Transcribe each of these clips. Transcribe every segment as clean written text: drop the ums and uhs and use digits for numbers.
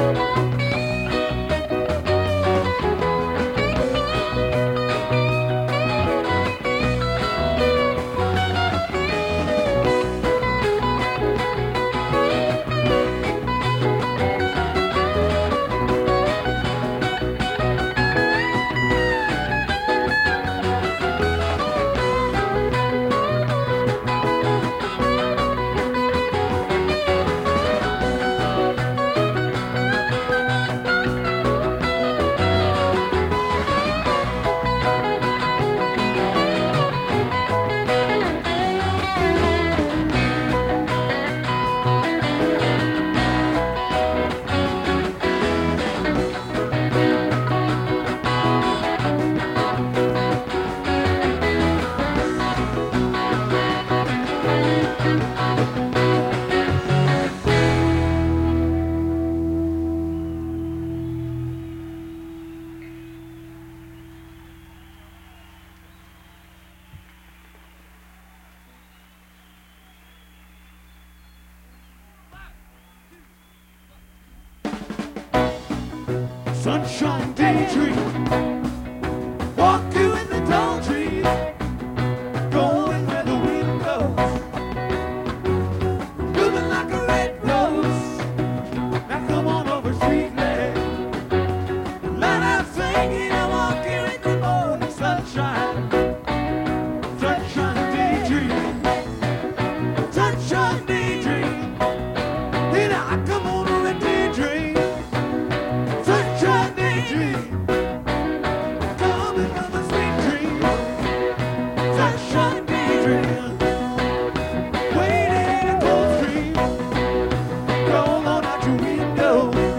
Sunshine daydream, walk you in the tall trees, going where the wind goes, moving like a red rose. Now come on over, sweet lady, let us sing it. I walk you in the morning sunshine, sunshine daydream, sunshine daydream. And I come on over and daydream. Sunshine daydream, coming from a sweet dream. Sunshine daydream, waiting in a cold stream. Roll on out your window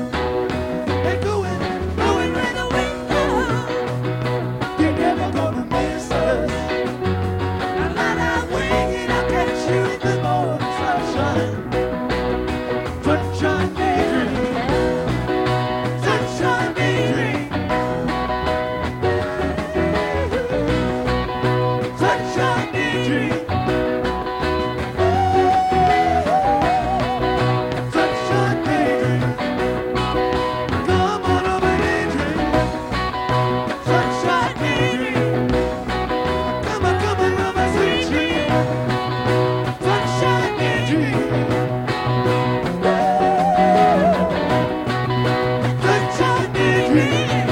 and going where the wind goes. You're never gonna miss us. Now let out wing and I'll catch you in the morning sunshine. Sunshine daydream. Sunshine daydream, sunshine daydream, sunshine daydream. Come on over, daydream. Sunshine daydream, come on over, sweet dream. Sunshine daydream. Sunshine daydream,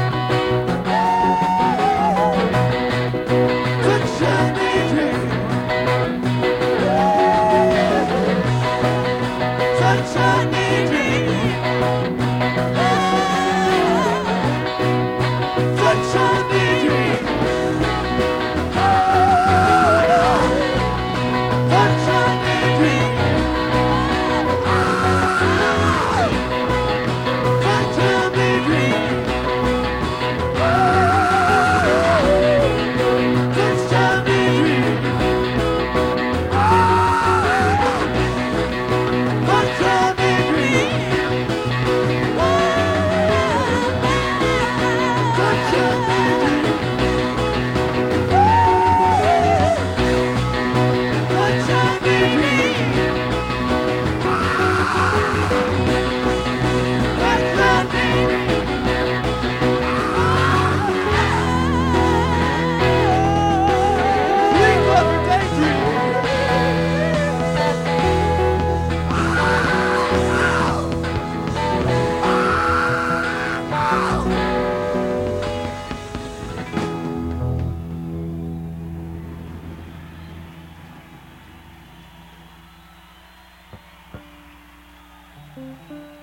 sunshine daydream, sunshine daydream, sunshine daydream, sunshine daydream. Sunshine daydream, sunshine daydream, sunshine daydream, sunshine daydream, sunshine daydream. Thank you.